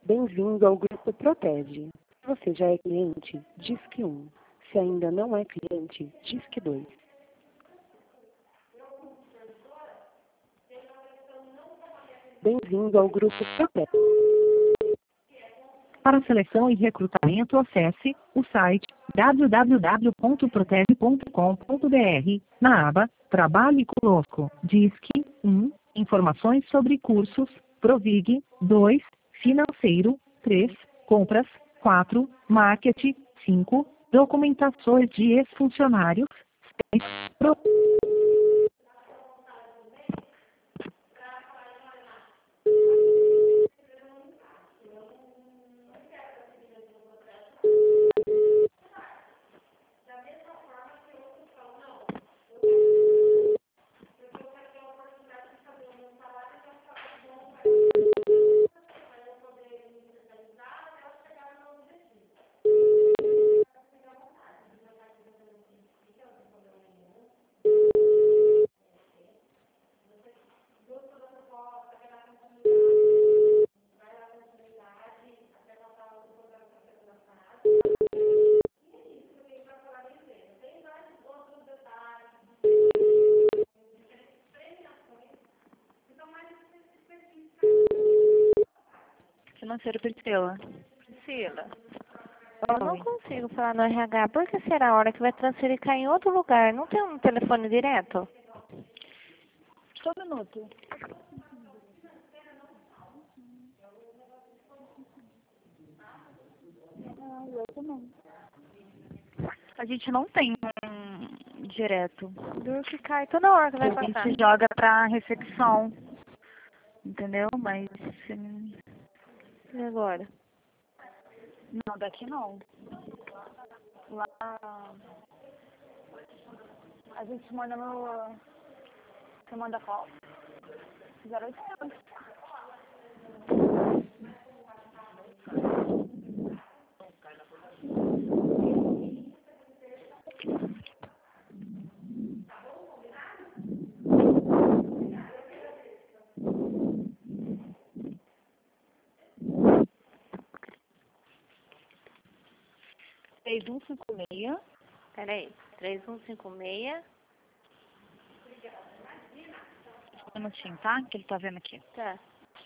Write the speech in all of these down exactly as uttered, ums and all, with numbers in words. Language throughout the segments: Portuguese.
Bem-vindo ao Grupo Protege. Se você já é cliente, Disque um. Se ainda não é cliente, Disque dois. Bem-vindo ao Grupo Protege. Para seleção e recrutamento, acesse o site w w w ponto protege ponto com ponto b r. Na aba Trabalhe conosco, Disque um, informações sobre cursos, Provig, dois, financeiro, três, compras, quatro, marketing, cinco, documentações de ex-funcionários, seis, pro... Financeiro Priscila. Priscila, Oi. eu não consigo falar no R H. Por que será a hora que vai transferir cá em outro lugar? Não tem um telefone direto? Só um minuto. Ah, eu também. A gente não tem um direto. Duro que cai toda hora que vai A passar. gente joga pra recepção. Entendeu? Mas. hum, E agora? Não, daqui não. Lá. A gente manda no. Você manda qual? zero oitocentos. três um cinco seis. Peraí. três um cinco seis. Um minutinho, tá? Que ele tá vendo aqui. Tá.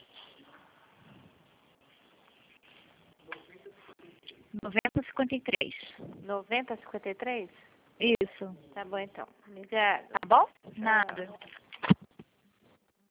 noventa cinquenta e três. noventa cinquenta e três? Isso. Tá bom então. Obrigada. Tá bom? Nada.